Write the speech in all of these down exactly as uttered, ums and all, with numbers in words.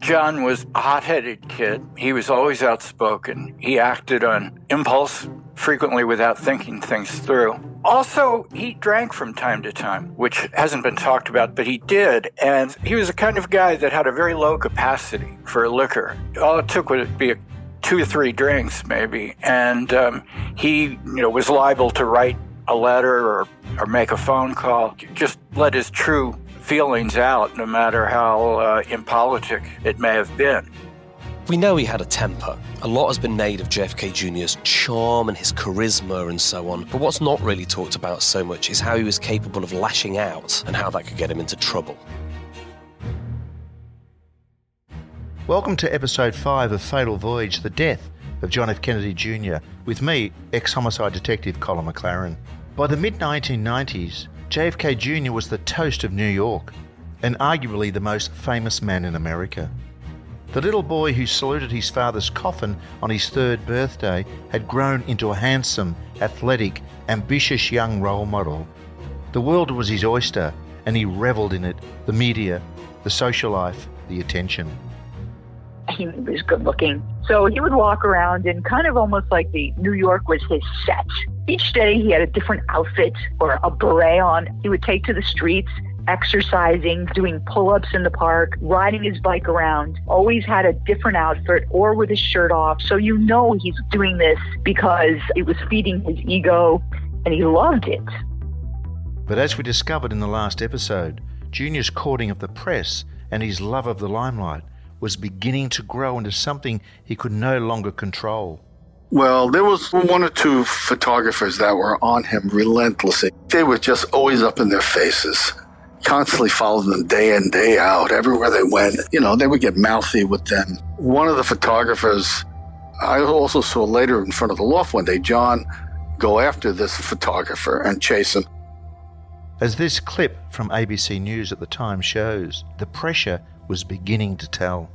John was a hot-headed kid. He was always outspoken. He acted on impulse, frequently without thinking things through. Also, he drank from time to time, which hasn't been talked about, but he did. And he was the kind of guy that had a very low capacity for liquor. All it took would be a two or three drinks, maybe. And um, he, you know, was liable to write a letter or, or make a phone call. Just let his true feelings out, no matter how uh, impolitic it may have been. We know he had a temper. A lot has been made of J F K Junior's charm and his charisma and so on, but what's not really talked about so much is how he was capable of lashing out and how that could get him into trouble. Welcome to episode five of Fatal Voyage, the death of John F. Kennedy Junior, with me, ex-homicide detective Colin McLaren. By the mid nineteen nineties, J F K Junior was the toast of New York, and arguably the most famous man in America. The little boy who saluted his father's coffin on his third birthday had grown into a handsome, athletic, ambitious young role model. The world was his oyster, and he revelled in it, the media, the social life, the attention. He was good looking. So he would walk around and kind of almost like the New York was his set. Each day he had a different outfit or a beret on. He would take to the streets, exercising, doing pull-ups in the park, riding his bike around, always had a different outfit or with his shirt off. So you know he's doing this because it was feeding his ego and he loved it. But as we discovered in the last episode, Junior's courting of the press and his love of the limelight was beginning to grow into something he could no longer control. Well, there was one or two photographers that were on him relentlessly. They were just always up in their faces. Constantly followed them day in, day out, everywhere they went. You know, they would get mouthy with them. One of the photographers, I also saw later in front of the loft one day, John go after this photographer and chase him. As this clip from A B C News at the time shows, the pressure was beginning to tell.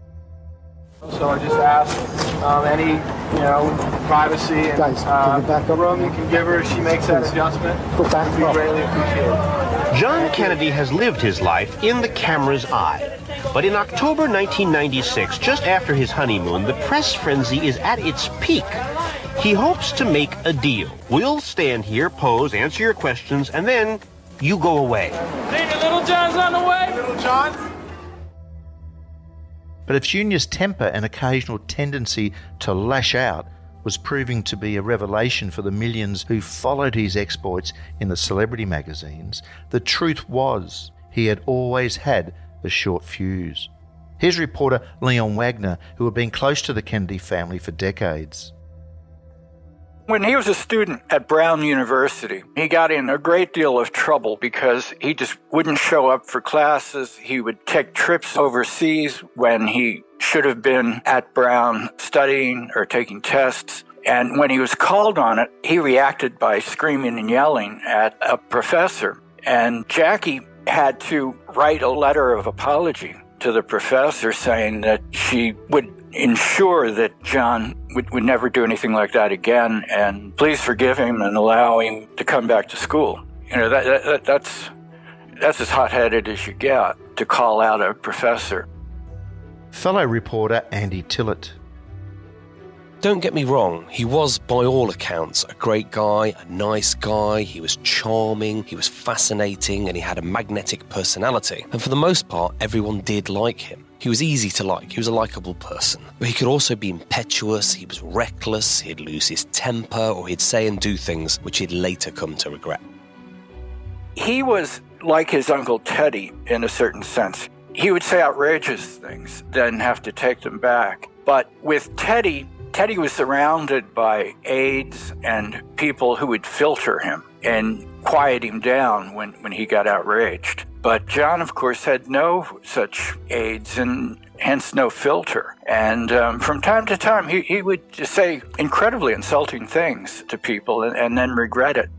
So I just asked um, any, you know, privacy and Guys, uh, back up. room you can give her. She makes that adjustment. Go back It'd be up. greatly appreciated. John Kennedy has lived his life in the camera's eye. But in October nineteen ninety-six, just after his honeymoon, the press frenzy is at its peak. He hopes to make a deal. We'll stand here, pose, answer your questions, and then you go away. Hey, Little John's on the way. Little John. But if Junior's temper and occasional tendency to lash out was proving to be a revelation for the millions who followed his exploits in the celebrity magazines, the truth was he had always had a short fuse. Here's reporter Leon Wagner, who had been close to the Kennedy family for decades. When he was a student at Brown University, he got in a great deal of trouble because he just wouldn't show up for classes. He would take trips overseas when he should have been at Brown studying or taking tests. And when he was called on it, he reacted by screaming and yelling at a professor. And Jackie had to write a letter of apology to the professor saying that she would ensure that John would, would never do anything like that again, and please forgive him and allow him to come back to school. You know, that, that that's that's as hot-headed as you get, to call out a professor. Fellow reporter Andy Tillett. Don't get me wrong, he was, by all accounts, a great guy, a nice guy, he was charming, he was fascinating, and he had a magnetic personality. And for the most part, everyone did like him. He was easy to like, he was a likeable person. But he could also be impetuous, he was reckless, he'd lose his temper, or he'd say and do things which he'd later come to regret. He was like his Uncle Teddy in a certain sense. He would say outrageous things, then have to take them back. But with Teddy, Teddy was surrounded by aides and people who would filter him and quiet him down when, when he got outraged. But John, of course, had no such aides and hence no filter. And um, from time to time, he, he would just say incredibly insulting things to people and, and then regret it.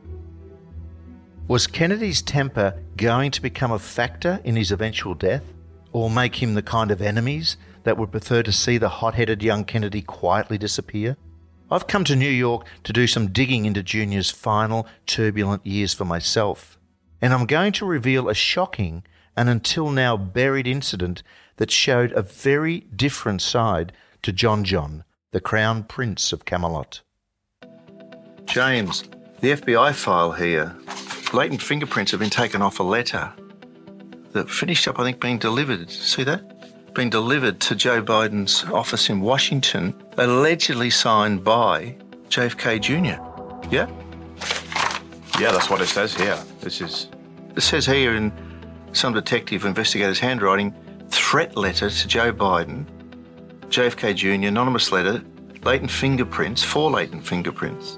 Was Kennedy's temper going to become a factor in his eventual death, or make him the kind of enemies that would prefer to see the hot-headed young Kennedy quietly disappear? I've come to New York to do some digging into Junior's final turbulent years for myself. And I'm going to reveal a shocking and until now buried incident that showed a very different side to John John, the Crown Prince of Camelot. James, the F B I file here, latent fingerprints have been taken off a letter that finished up, I think, being delivered. See that? Being delivered to Joe Biden's office in Washington, allegedly signed by J F K Junior Yeah? Yeah, that's what it says here. This is... It says here in some detective investigator's handwriting, threat letter to Joe Biden, J F K Junior, anonymous letter, latent fingerprints, four latent fingerprints.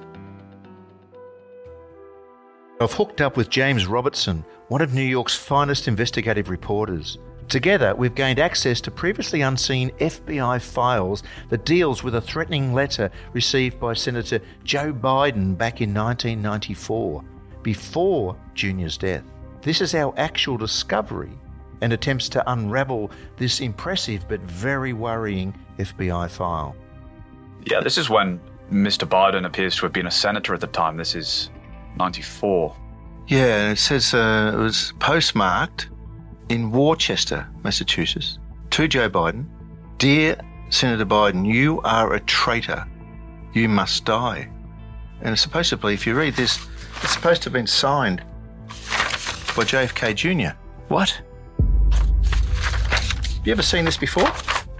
I've hooked up with James Robertson, one of New York's finest investigative reporters. Together, we've gained access to previously unseen F B I files that deals with a threatening letter received by Senator Joe Biden back in nineteen ninety-four, before Junior's death. This is our actual discovery and attempts to unravel this impressive but very worrying F B I file. Yeah, this is when Mister Biden appears to have been a senator at the time. This is ninety-four. Yeah, and it says uh, it was postmarked in Worcester, Massachusetts, to Joe Biden. Dear Senator Biden, you are a traitor. You must die. And it's supposedly, if you read this, it's supposed to have been signed by J F K Junior What? You ever seen this before?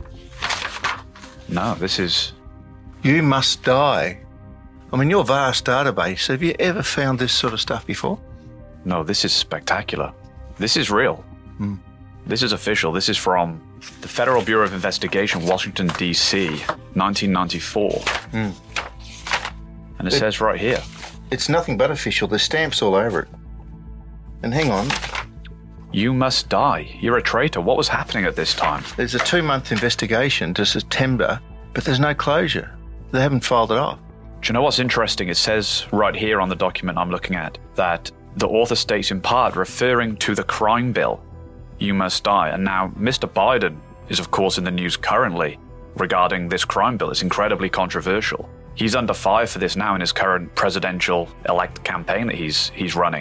No, this is... You must die. I mean, your vast database, have you ever found this sort of stuff before? No, this is spectacular. This is real. Hmm. This is official. This is from the Federal Bureau of Investigation, Washington, D C, nineteen ninety-four. Hmm. And it, it says right here. It's nothing but official. There's stamps all over it. And hang on. You must die. You're a traitor. What was happening at this time? There's a two-month investigation to September, but there's no closure. They haven't filed it off. Do you know what's interesting? It says right here on the document I'm looking at that the author states in part referring to the crime bill, you must die. And now Mister Biden is, of course, in the news currently regarding this crime bill. It's incredibly controversial. He's under fire for this now in his current presidential elect campaign that he's he's running.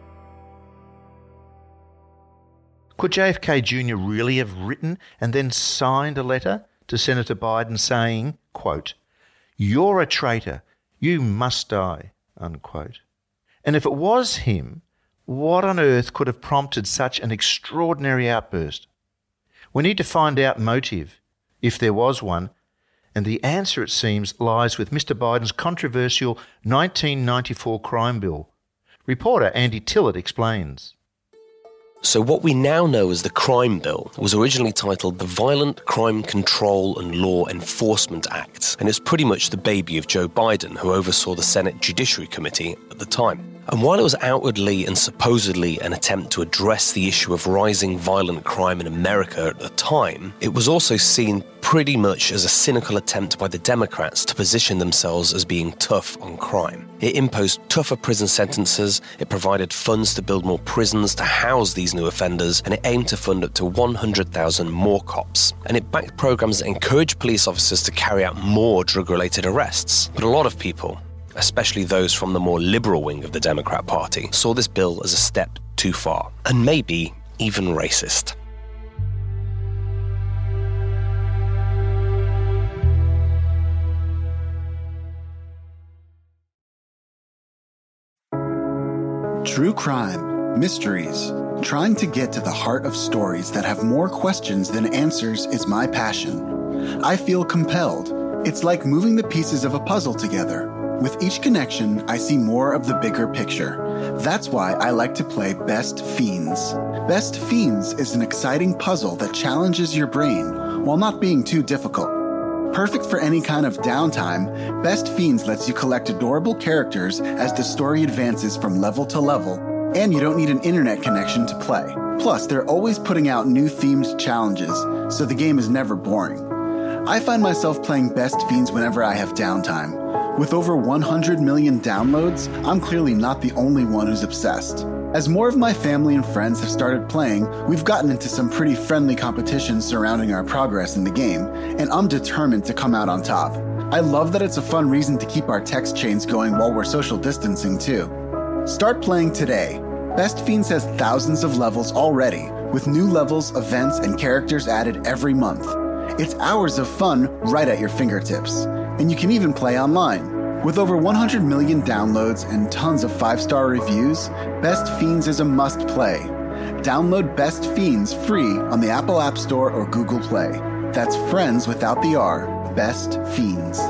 Could J F K Junior really have written and then signed a letter to Senator Biden saying, quote, "You're a traitor, you must die," unquote? And if it was him, what on earth could have prompted such an extraordinary outburst? We need to find out motive, if there was one, and the answer, it seems, lies with Mister Biden's controversial nineteen ninety-four crime bill. Reporter Andy Tillett explains. So what we now know as the Crime Bill was originally titled the Violent Crime Control and Law Enforcement Act, and it's pretty much the baby of Joe Biden, who oversaw the Senate Judiciary Committee at the time. And while it was outwardly and supposedly an attempt to address the issue of rising violent crime in America at the time, it was also seen pretty much as a cynical attempt by the Democrats to position themselves as being tough on crime. It imposed tougher prison sentences, it provided funds to build more prisons to house these new offenders, and it aimed to fund up to one hundred thousand more cops. And it backed programs that encouraged police officers to carry out more drug-related arrests. But a lot of people, especially those from the more liberal wing of the Democrat Party, saw this bill as a step too far, and maybe even racist. True crime, mysteries, trying to get to the heart of stories that have more questions than answers is my passion. I feel compelled. It's like moving the pieces of a puzzle together. With each connection, I see more of the bigger picture. That's why I like to play Best Fiends. Best Fiends is an exciting puzzle that challenges your brain while not being too difficult. Perfect for any kind of downtime, Best Fiends lets you collect adorable characters as the story advances from level to level, and you don't need an internet connection to play. Plus, they're always putting out new themed challenges, so the game is never boring. I find myself playing Best Fiends whenever I have downtime. With over one hundred million downloads, I'm clearly not the only one who's obsessed. As more of my family and friends have started playing, we've gotten into some pretty friendly competitions surrounding our progress in the game, and I'm determined to come out on top. I love that it's a fun reason to keep our text chains going while we're social distancing too. Start playing today. Best Fiends has thousands of levels already, with new levels, events, and characters added every month. It's hours of fun right at your fingertips. And you can even play online. With over one hundred million downloads and tons of five-star reviews, Best Fiends is a must-play. Download Best Fiends free on the Apple App Store or Google Play. That's friends without the R. Best Fiends.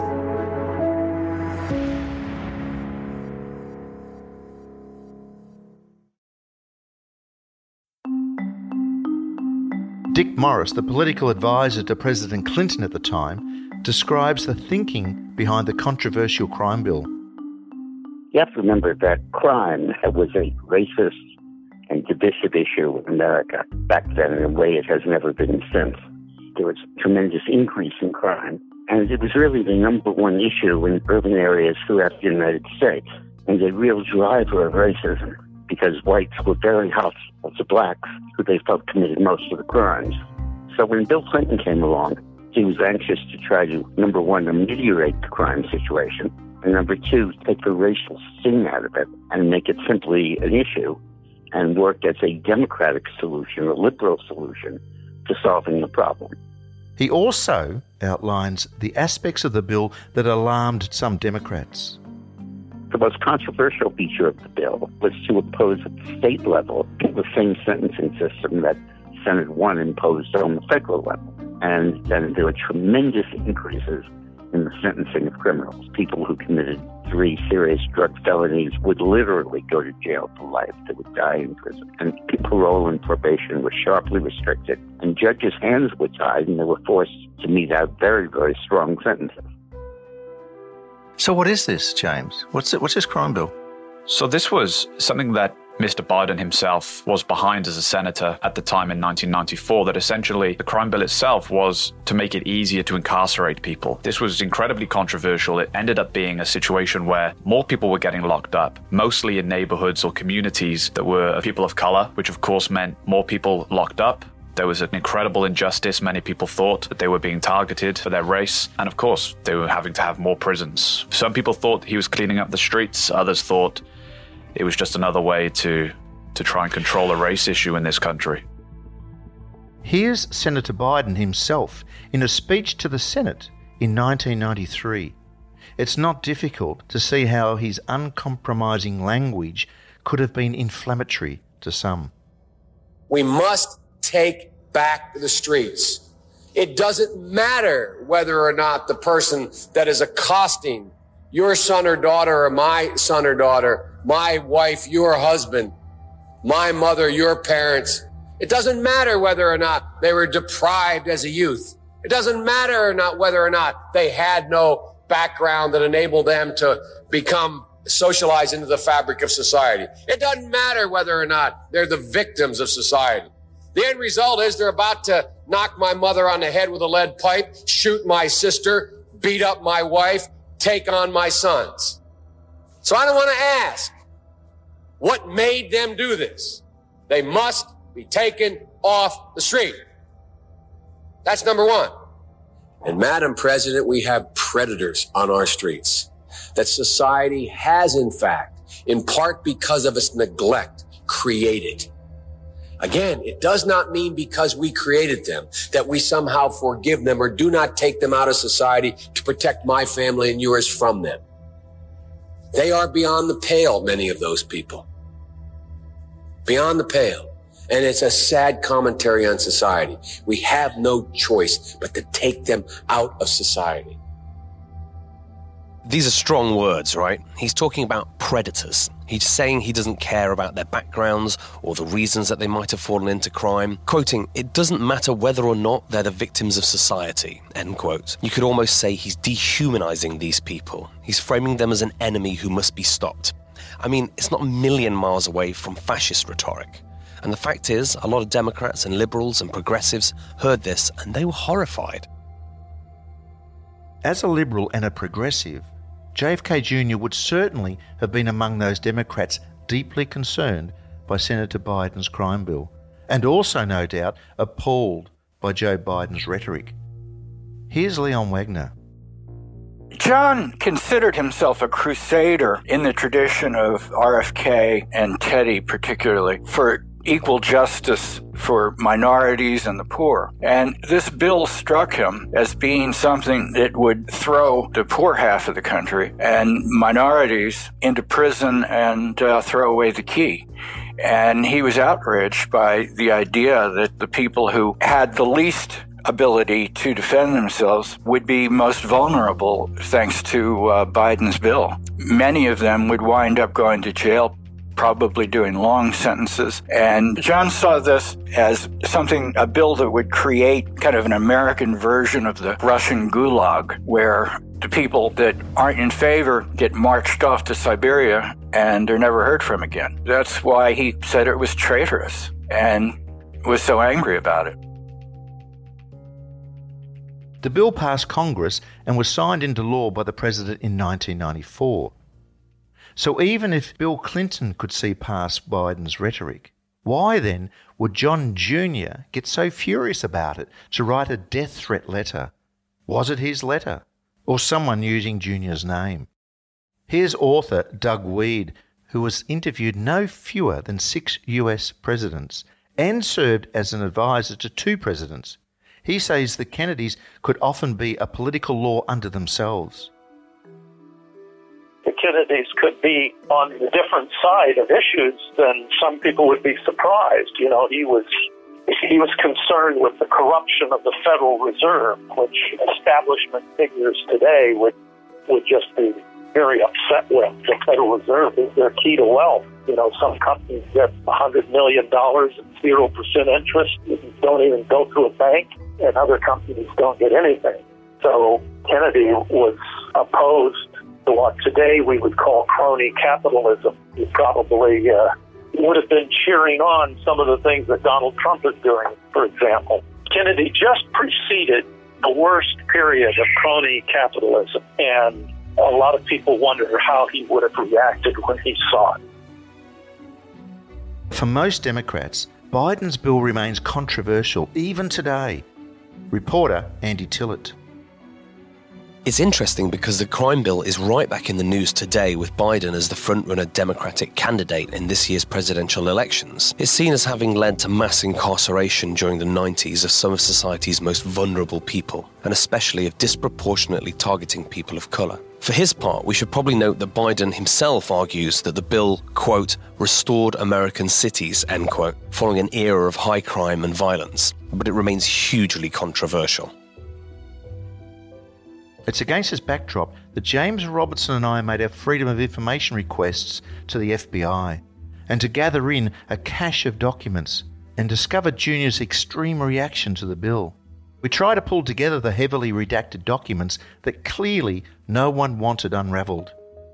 Dick Morris, the political advisor to President Clinton at the time, describes the thinking behind the controversial crime bill. You have to remember that crime was a racist and divisive issue in America back then in a way it has never been since. There was a tremendous increase in crime, and it was really the number one issue in urban areas throughout the United States, and a real driver of racism, because whites were very hostile to blacks, who they felt committed most of the crimes. So when Bill Clinton came along, he was anxious to try to, number one, ameliorate the crime situation, and number two, take the racial sting out of it and make it simply an issue and work as a democratic solution, a liberal solution to solving the problem. He also outlines the aspects of the bill that alarmed some Democrats. The most controversial feature of the bill was to oppose at the state level the same sentencing system that Senate one imposed on the federal level. And then there were tremendous increases in the sentencing of criminals. People who committed three serious drug felonies would literally go to jail for life. They would die in prison. And parole and probation were sharply restricted. And judges' hands were tied, and they were forced to mete out very, very strong sentences. So what is this, James? What's it, what's this crime bill? So this was something that Mister Biden himself was behind as a senator at the time in nineteen ninety-four, that essentially the crime bill itself was to make it easier to incarcerate people. This was incredibly controversial. It ended up being a situation where more people were getting locked up, mostly in neighborhoods or communities that were people of color, which of course meant more people locked up. There was an incredible injustice. Many people thought that they were being targeted for their race. And of course, they were having to have more prisons. Some people thought he was cleaning up the streets. Others thought it was just another way to, to try and control a race issue in this country. Here's Senator Biden himself in a speech to the Senate in nineteen ninety-three. It's not difficult to see how his uncompromising language could have been inflammatory to some. We must take back the streets. It doesn't matter whether or not the person that is accosting your son or daughter or my son or daughter, my wife, your husband, my mother, your parents. It doesn't matter whether or not they were deprived as a youth. It doesn't matter or not whether or not they had no background that enabled them to become socialized into the fabric of society. It doesn't matter whether or not they're the victims of society. The end result is they're about to knock my mother on the head with a lead pipe, shoot my sister, beat up my wife, take on my sons. So I don't want to ask what made them do this. They must be taken off the street. That's number one. And Madam President, we have predators on our streets that society has, in fact, in part because of its neglect, created. Again, it does not mean because we created them that we somehow forgive them or do not take them out of society to protect my family and yours from them. They are beyond the pale, many of those people. Beyond the pale. And it's a sad commentary on society. We have no choice but to take them out of society. These are strong words, right? He's talking about predators. He's saying he doesn't care about their backgrounds or the reasons that they might have fallen into crime. Quoting, "It doesn't matter whether or not they're the victims of society," end quote. You could almost say he's dehumanizing these people. He's framing them as an enemy who must be stopped. I mean, it's not a million miles away from fascist rhetoric. And the fact is, a lot of Democrats and liberals and progressives heard this and they were horrified. As a liberal and a progressive, J F K Junior would certainly have been among those Democrats deeply concerned by Senator Biden's crime bill, and also, no doubt, appalled by Joe Biden's rhetoric. Here's Leon Wagner. John considered himself a crusader in the tradition of R F K and Teddy particularly for equal justice for minorities and the poor. And this bill struck him as being something that would throw the poor half of the country and minorities into prison and uh, throw away the key. And he was outraged by the idea that the people who had the least ability to defend themselves would be most vulnerable thanks to uh, Biden's bill. Many of them would wind up going to jail, probably doing long sentences. And John saw this as something, a bill that would create kind of an American version of the Russian Gulag, where the people that aren't in favor get marched off to Siberia and they're never heard from again. That's why he said it was traitorous and was so angry about it. The bill passed Congress and was signed into law by the president in nineteen ninety-four. So even if Bill Clinton could see past Biden's rhetoric, why then would John Junior get so furious about it to write a death threat letter? Was it his letter? Or someone using Junior's name? Here's author Doug Wead, who has interviewed no fewer than six U S presidents and served as an advisor to two presidents. He says the Kennedys could often be a political law unto themselves. The Kennedys could be on the different side of issues, then some people would be surprised. You know, he was he was concerned with the corruption of the Federal Reserve, which establishment figures today would would just be very upset with. The Federal Reserve is their key to wealth. You know, some companies get one hundred million dollars at zero percent interest, don't even go to a bank, and other companies don't get anything. So Kennedy was opposed to what today we would call crony capitalism. He probably uh, would have been cheering on some of the things that Donald Trump is doing, for example. Kennedy just preceded the worst period of crony capitalism, and a lot of people wonder how he would have reacted when he saw it. For most Democrats, Biden's bill remains controversial even today. Reporter Andy Tillett. It's interesting because the crime bill is right back in the news today with Biden as the frontrunner Democratic candidate in this year's presidential elections. It's seen as having led to mass incarceration during the nineties of some of society's most vulnerable people, and especially of disproportionately targeting people of colour. For his part, we should probably note that Biden himself argues that the bill, quote, restored American cities, end quote, following an era of high crime and violence, but it remains hugely controversial. It's against this backdrop that James Robertson and I made our Freedom of Information requests to the F B I, and to gather in a cache of documents and discover Junior's extreme reaction to the bill. We try to pull together the heavily redacted documents that clearly no one wanted unravelled.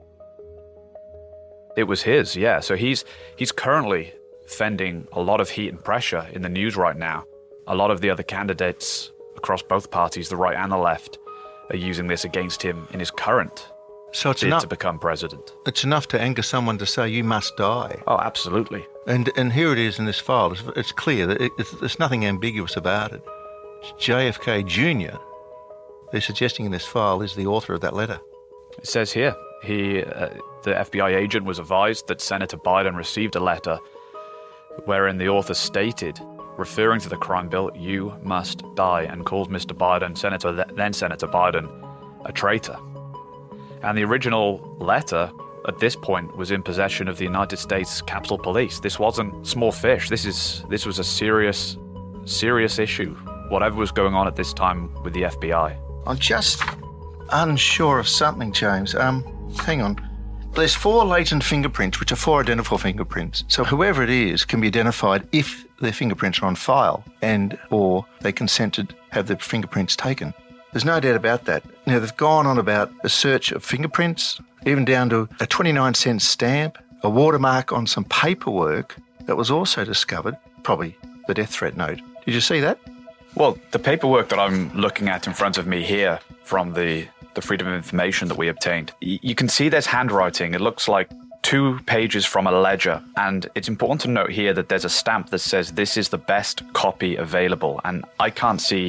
It was his, yeah. So he's he's currently fending a lot of heat and pressure in the news right now. A lot of the other candidates across both parties, the right and the left, are using this against him in his current so it's bid enough, to become president. It's enough to anger someone to say you must die. Oh, absolutely. And and here it is in this file. It's, it's clear that it, it's, there's nothing ambiguous about it. J F K Junior, they're suggesting in this file, is the author of that letter. It says here, he, uh, the F B I agent was advised that Senator Biden received a letter wherein the author stated, referring to the crime bill, "You must die," and calls Mister Biden, Senator then Senator Biden, a traitor. And the original letter at this point was in possession of the United States Capitol Police. This wasn't small fish. This is this was a serious, serious issue, whatever was going on at this time with the F B I. I'm just unsure of something, James. Um, hang on. There's four latent fingerprints, which are four identical fingerprints. So whoever it is can be identified if their fingerprints are on file and or they consented to have their fingerprints taken. There's no doubt about that. Now, they've gone on about a search of fingerprints, even down to a twenty-nine cent stamp, a watermark on some paperwork that was also discovered, probably the death threat note. Did you see that? Well, the paperwork that I'm looking at in front of me here from the, the Freedom of Information that we obtained, y- you can see there's handwriting. It looks like two pages from a ledger. And it's important to note here that there's a stamp that says this is the best copy available. And I can't see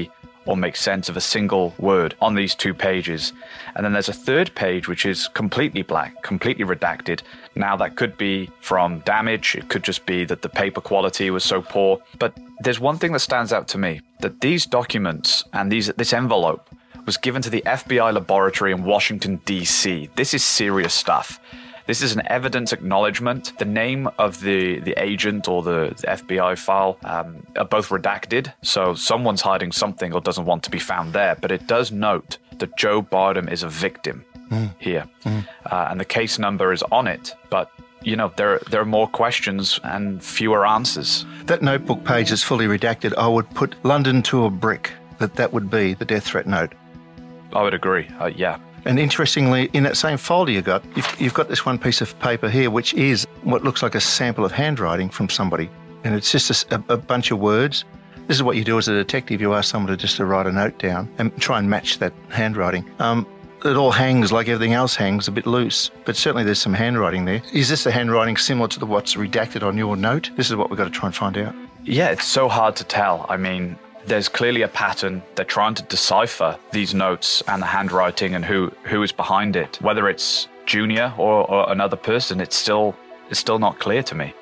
or make sense of a single word on these two pages. And then there's a third page which is completely black, completely redacted. Now that could be from damage, it could just be that the paper quality was so poor. But there's one thing that stands out to me, that these documents and these this envelope was given to the F B I laboratory in Washington, D C. This is serious stuff. This is an evidence acknowledgement. The name of the, the agent or the, the F B I file um, are both redacted, so someone's hiding something or doesn't want to be found there. But it does note that Joe Bardem is a victim mm. here, mm. Uh, and the case number is on it. But you know, there there are more questions and fewer answers. That notebook page is fully redacted. I would put London to a brick. That that would be the death threat note. I would agree. Uh, yeah. And interestingly, in that same folder you got, you've, you've got this one piece of paper here, which is what looks like a sample of handwriting from somebody. And it's just a, a bunch of words. This is what you do as a detective. You ask someone to just to write a note down and try and match that handwriting. Um, it all hangs like everything else hangs, a bit loose. But certainly there's some handwriting there. Is this the handwriting similar to the what's redacted on your note? This is what we've got to try and find out. Yeah, it's so hard to tell. I mean, there's clearly a pattern. They're trying to decipher these notes and the handwriting and who, who is behind it. Whether it's Junior or, or another person, it's still it's still not clear to me.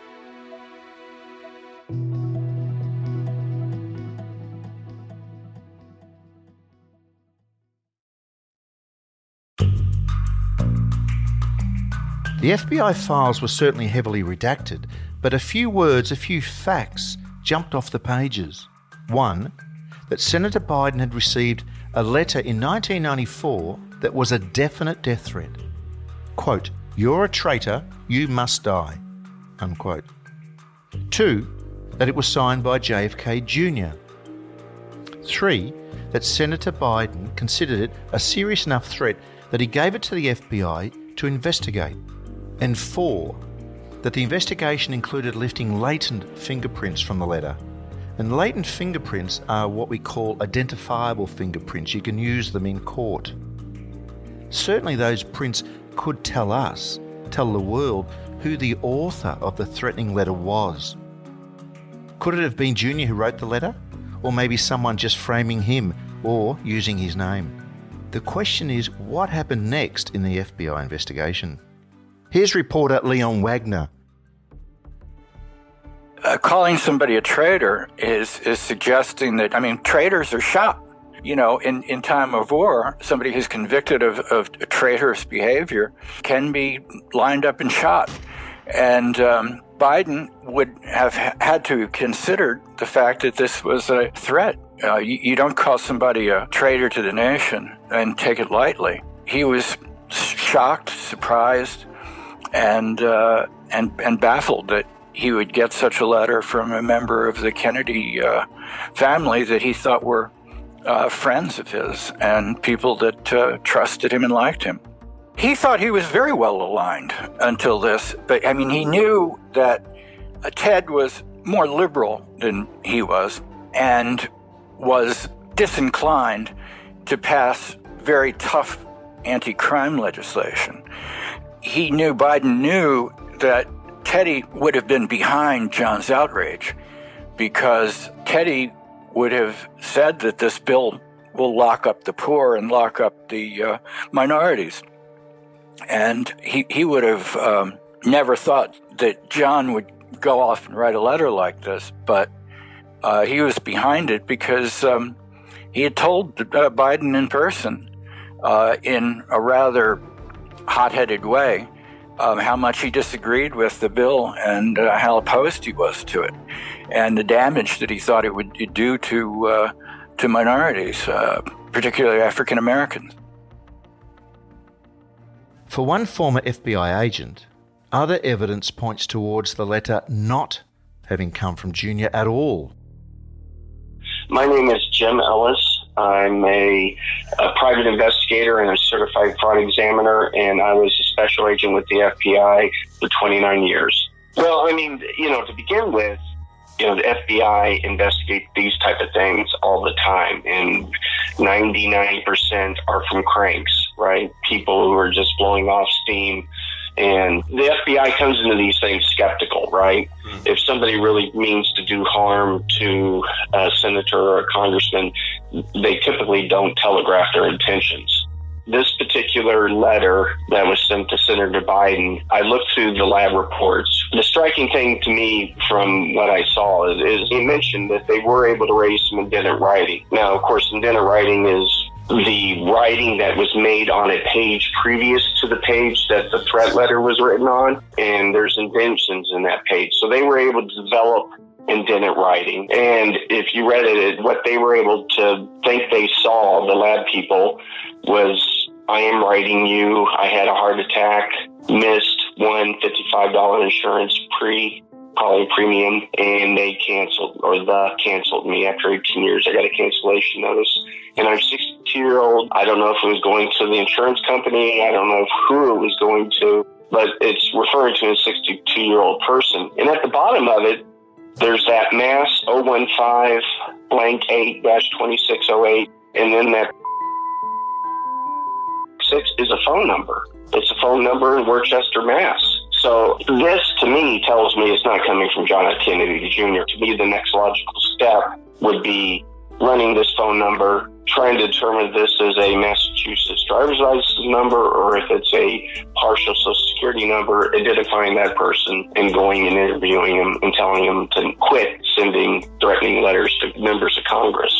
The F B I files were certainly heavily redacted, but a few words, a few facts jumped off the pages. One, that Senator Biden had received a letter in nineteen ninety-four that was a definite death threat. Quote, "You're a traitor, you must die." Unquote. Two, that it was signed by J F K Junior Three, that Senator Biden considered it a serious enough threat that he gave it to the F B I to investigate. And four, that the investigation included lifting latent fingerprints from the letter. And latent fingerprints are what we call identifiable fingerprints. You can use them in court. Certainly those prints could tell us, tell the world, who the author of the threatening letter was. Could it have been Junior who wrote the letter? Or maybe someone just framing him or using his name? The question is, what happened next in the F B I investigation? Here's reporter Leon Wagner. Uh, calling somebody a traitor is is suggesting that, I mean, traitors are shot. You know, in, in time of war, somebody who's convicted of, of traitorous behavior can be lined up and shot. And um, Biden would have had to have considered the fact that this was a threat. Uh, you, you don't call somebody a traitor to the nation and take it lightly. He was shocked, surprised, and uh, and and baffled that he would get such a letter from a member of the Kennedy uh, family that he thought were uh, friends of his and people that uh, trusted him and liked him. He thought he was very well aligned until this, but I mean, he knew that uh, Ted was more liberal than he was and was disinclined to pass very tough anti-crime legislation. He knew, Biden knew that Teddy would have been behind John's outrage because Teddy would have said that this bill will lock up the poor and lock up the uh, minorities. And he, he would have um, never thought that John would go off and write a letter like this, but uh, he was behind it because um, he had told uh, Biden in person uh, in a rather hot-headed way Um, how much he disagreed with the bill and uh, how opposed he was to it, and the damage that he thought it would do to uh, to minorities, uh, particularly African Americans. For one former F B I agent, other evidence points towards the letter not having come from Junior at all. My name is Jim Ellis. I'm a, a private investigator and a certified fraud examiner, and I was a special agent with the F B I for twenty-nine years. Well, I mean, you know, to begin with, you know, the F B I investigate these type of things all the time, and ninety-nine percent are from cranks, right? People who are just blowing off steam And the F B I comes into these things skeptical, right? Mm-hmm. If somebody really means to do harm to a senator or a congressman, they typically don't telegraph their intentions. This particular letter that was sent to Senator Biden, I looked through the lab reports. The striking thing to me from what I saw is, is he mentioned that they were able to raise some indented writing. Now, of course, indented writing is the writing that was made on a page previous to the page that the threat letter was written on, and there's indentions in that page. So they were able to develop indented writing. And if you read it, what they were able to think they saw, the lab people, was, I am writing you, I had a heart attack, missed one fifty-five dollars insurance pre poly premium, and they canceled, or the canceled me after eighteen years. I got a cancellation notice. And I'm sixty-two year old. I don't know if it was going to the insurance company. I don't know who it was going to, but it's referring to a sixty-two year old person. And at the bottom of it, there's that mass oh one five blank eight dash twenty-six oh eight, and then that six is a phone number. It's a phone number in Worcester, Mass. So this, to me, tells me it's not coming from John F. Kennedy Junior To me, the next logical step would be running this phone number, trying to determine if this is a Massachusetts driver's license number or if it's a partial Social Security number, identifying that person and going and interviewing them and telling them to quit sending threatening letters to members of Congress.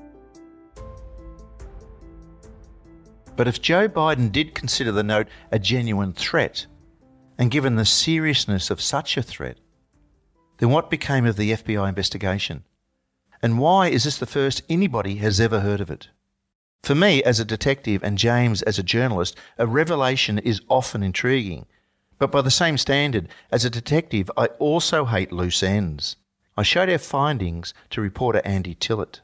But if Joe Biden did consider the note a genuine threat, and given the seriousness of such a threat, then what became of the F B I investigation? And why is this the first anybody has ever heard of it? For me, as a detective, and James as a journalist, a revelation is often intriguing. But by the same standard, as a detective, I also hate loose ends. I showed our findings to reporter Andy Tillett.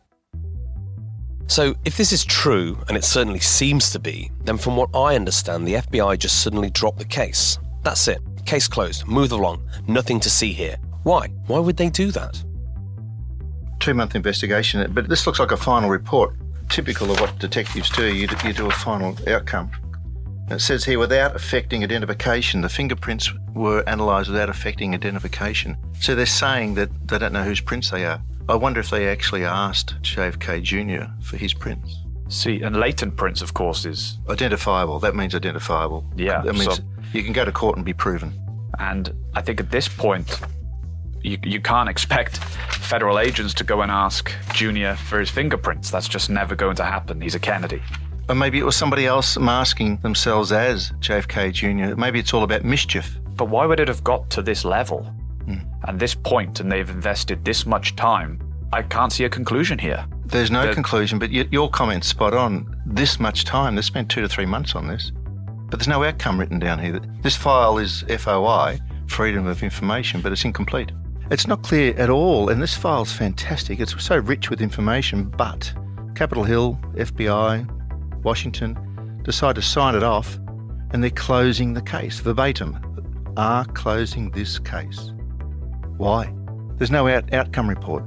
So, if this is true, and it certainly seems to be, then from what I understand, the F B I just suddenly dropped the case. That's it. Case closed. Move along. Nothing to see here. Why? Why would they do that? Two-month investigation, but this looks like a final report. Typical of what detectives do, you do, you do a final outcome. It says here, without affecting identification, the fingerprints were analysed without affecting identification. So they're saying that they don't know whose prints they are. I wonder if they actually asked J F K Junior for his prints. See, and latent prints, of course, is... Identifiable. That means identifiable. Yeah. That means so, you can go to court and be proven. And I think at this point, you, you can't expect federal agents to go and ask Junior for his fingerprints. That's just never going to happen. He's a Kennedy. Or maybe it was somebody else masking themselves as J F K Junior Maybe it's all about mischief. But why would it have got to this level? Mm. At this point, and they've invested this much time, I can't see a conclusion here. There's no There's... conclusion, but y- your comment's spot on. This much time, they spent two to three months on this. But there's no outcome written down here. This file is F O I, Freedom of Information, but it's incomplete. It's not clear at all, and this file's fantastic. It's so rich with information, but Capitol Hill, F B I, Washington decide to sign it off, and they're closing the case, verbatim. Are closing this case. Why? There's no out- outcome report.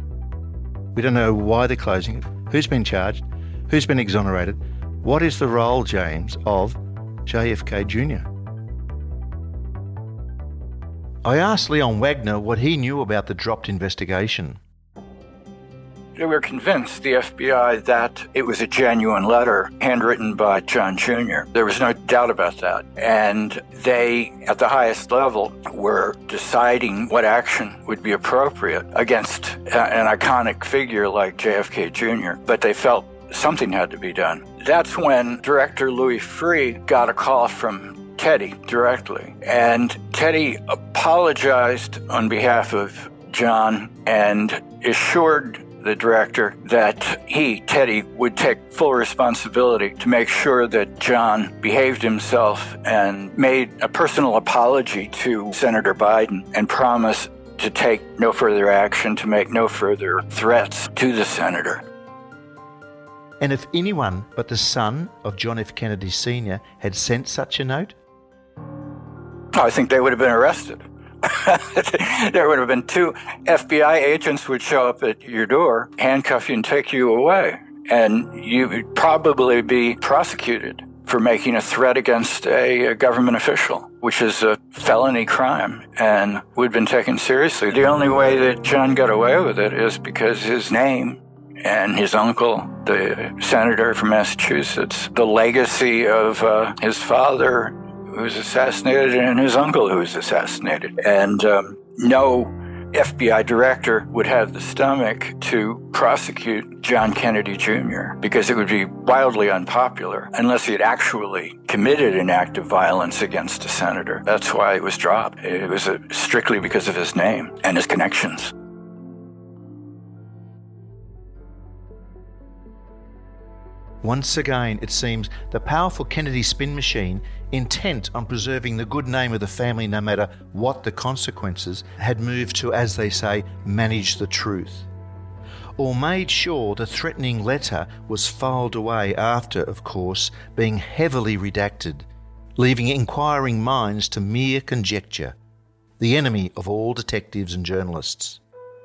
We don't know why they're closing it, who's been charged, who's been exonerated. What is the role, James, of J F K Junior? I asked Leon Wagner what he knew about the dropped investigation. They were convinced, the F B I, that it was a genuine letter handwritten by John Junior There was no doubt about that. And they, at the highest level, were deciding what action would be appropriate against an iconic figure like J F K Junior But they felt something had to be done. That's when Director Louis Freeh got a call from Teddy directly. And Teddy apologized on behalf of John and assured the director that he, Teddy, would take full responsibility to make sure that John behaved himself and made a personal apology to Senator Biden and promised to take no further action, to make no further threats to the senator. And if anyone but the son of John F. Kennedy Senior had sent such a note? I think they would have been arrested. There would have been two F B I agents would show up at your door, handcuff you and take you away. And you would probably be prosecuted for making a threat against a, a government official, which is a felony crime and would have been taken seriously. The only way that John got away with it is because his name and his uncle, the senator from Massachusetts, the legacy of uh, his father who was assassinated and his uncle who was assassinated. And um, no F B I director would have the stomach to prosecute John Kennedy Junior because it would be wildly unpopular unless he had actually committed an act of violence against a senator. That's why it was dropped. It was uh, strictly because of his name and his connections. Once again, it seems the powerful Kennedy spin machine, intent on preserving the good name of the family no matter what the consequences, had moved to, as they say, manage the truth. Or made sure the threatening letter was filed away after, of course, being heavily redacted, leaving inquiring minds to mere conjecture, the enemy of all detectives and journalists.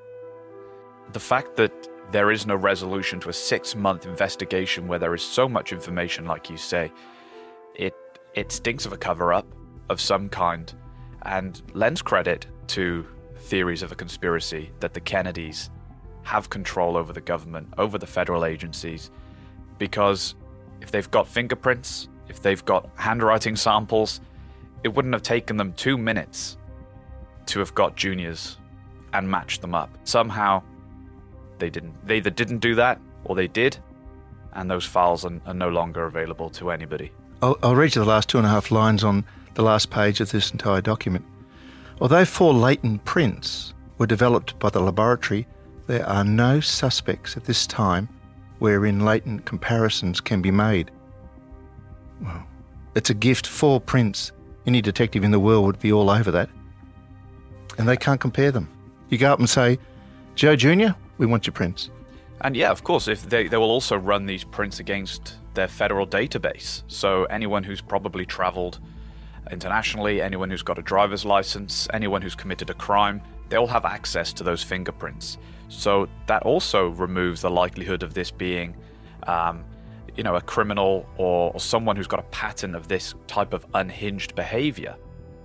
The fact that there is no resolution to a six-month investigation where there is so much information, like you say, it it stinks of a cover-up of some kind and lends credit to theories of a conspiracy that the Kennedys have control over the government, over the federal agencies, because if they've got fingerprints, if they've got handwriting samples, it wouldn't have taken them two minutes to have got Junior's and matched them up. Somehow, They didn't. They either didn't do that, or they did, and those files are, are no longer available to anybody. I'll, I'll read you the last two and a half lines on the last page of this entire document. Although four latent prints were developed by the laboratory, there are no suspects at this time wherein latent comparisons can be made. Well, it's a gift. Four prints. Any detective in the world would be all over that. And they can't compare them. You go up and say, Joe Junior, we want your prints. And yeah, of course, if they, they will also run these prints against their federal database. So anyone who's probably traveled internationally, anyone who's got a driver's license, anyone who's committed a crime, they'll have access to those fingerprints. So that also removes the likelihood of this being, um, you know, a criminal or, or someone who's got a pattern of this type of unhinged behavior.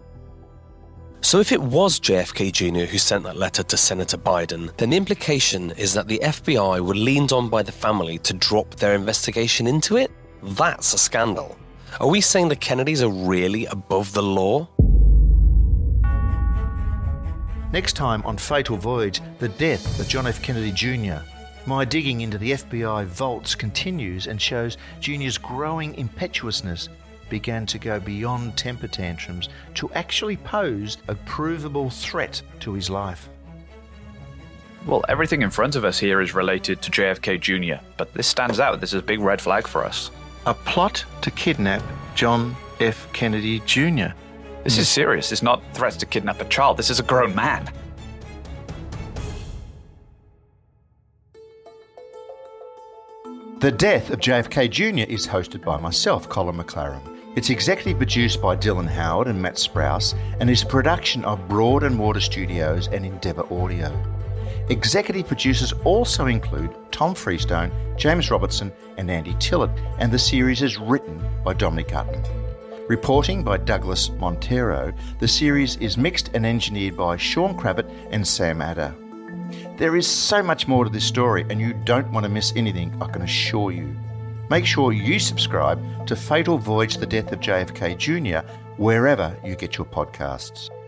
So if it was J F K Junior who sent that letter to Senator Biden, then the implication is that the F B I were leaned on by the family to drop their investigation into it? That's a scandal. Are we saying the Kennedys are really above the law? Next time on Fatal Voyage, the death of John F. Kennedy Junior My digging into the F B I vaults continues and shows Junior's growing impetuousness began to go beyond temper tantrums to actually pose a provable threat to his life. Well, everything in front of us here is related to J F K Junior, but this stands out. This is a big red flag for us. A plot to kidnap John F. Kennedy Junior This is serious. It's not threats to kidnap a child. This is a grown man. The Death of J F K Junior is hosted by myself, Colin McLaren. It's executive produced by Dylan Howard and Matt Sprouse and is a production of Broad and Water Studios and Endeavour Audio. Executive producers also include Tom Freestone, James Robertson and Andy Tillett, and the series is written by Dominic Hutton. Reporting by Douglas Montero, the series is mixed and engineered by Sean Kravitz and Sam Adder. There is so much more to this story and you don't want to miss anything, I can assure you. Make sure you subscribe to Fatal Voyage, The Death of J F K Junior wherever you get your podcasts.